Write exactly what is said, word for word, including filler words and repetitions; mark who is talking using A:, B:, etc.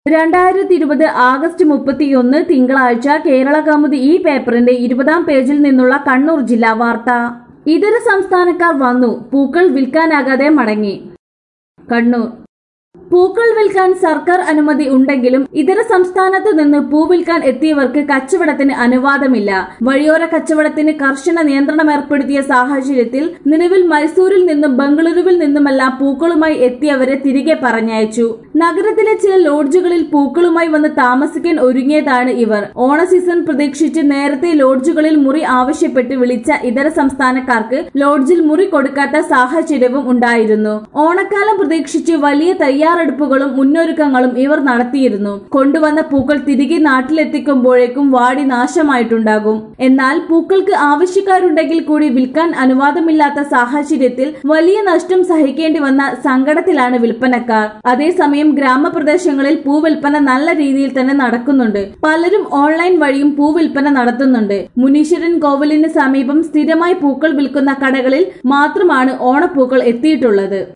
A: രണ്ടായിരത്തി ഇരുപത് ആഗസ്റ്റ് മുപ്പത്തിയൊന്ന് തിങ്കളാഴ്ച കേരള കൗമുദി ഈ പേപ്പറിന്റെ ഇരുപതാം പേജിൽ നിന്നുള്ള കണ്ണൂർ ജില്ലാ വാർത്ത. ഇതര സംസ്ഥാനക്കാർ വന്നു, പൂക്കൾ വിൽക്കാനാകാതെ മടങ്ങി. കണ്ണൂർ. പൂക്കൾ വിൽക്കാൻ സർക്കാർ അനുമതി ഉണ്ടെങ്കിലും ഇതര സംസ്ഥാനത്തു നിന്ന് പൂ വിൽക്കാൻ എത്തിയവർക്ക് കച്ചവടത്തിന് അനുവാദമില്ല. വഴിയോര കച്ചവടത്തിന് കർശന നിയന്ത്രണം ഏർപ്പെടുത്തിയ സാഹചര്യത്തിൽ നിലവിൽ മൈസൂരിൽ നിന്നും ബംഗളൂരുവിൽ നിന്നുമെല്ലാം പൂക്കളുമായി എത്തിയവരെ തിരികെ പറഞ്ഞയച്ചു. നഗരത്തിലെ ചില ലോഡ്ജുകളിൽ പൂക്കളുമായി വന്ന് താമസിക്കാൻ ഒരുങ്ങിയതാണ് ഇവർ. ഓണ സീസൺ പ്രതീക്ഷിച്ച് നേരത്തെ ലോഡ്ജുകളിൽ മുറി ആവശ്യപ്പെട്ട് വിളിച്ച ഇതര സംസ്ഥാനക്കാർക്ക് ലോഡ്ജിൽ മുറി കൊടുക്കാത്ത സാഹചര്യവും ഉണ്ടായിരുന്നു. ഓണക്കാലം പ്രതീക്ഷിച്ച് വലിയ തയ്യാറെടുപ്പുകളും മുന്നൊരുക്കങ്ങളും ഇവർ നടത്തിയിരുന്നു. കൊണ്ടുവന്ന പൂക്കൾ തിരികെ നാട്ടിലെത്തിക്കുമ്പോഴേക്കും വാടി നാശമായിട്ടുണ്ടാകും. എന്നാൽ പൂക്കൾക്ക് ആവശ്യക്കാരുണ്ടെങ്കിൽ കൂടി വിൽക്കാൻ അനുവാദമില്ലാത്ത സാഹചര്യത്തിൽ വലിയ നഷ്ടം സഹിക്കേണ്ടി വന്ന സങ്കടത്തിലാണ് വിൽപ്പനക്കാർ. അതേസമയം ഗ്രാമപ്രദേശങ്ങളിൽ പൂവിൽപ്പന നല്ല രീതിയിൽ തന്നെ നടക്കുന്നുണ്ട്. പലരും ഓൺലൈൻ വഴിയും പൂവിൽപ്പന നടത്തുന്നുണ്ട്. മുനീശ്വരൻ കോവിലിന് സമീപം സ്ഥിരമായി പൂക്കൾ വിൽക്കുന്ന കടകളിൽ മാത്രമാണ് ഓണപ്പൂക്കൾ എത്തിയിട്ടുള്ളത്.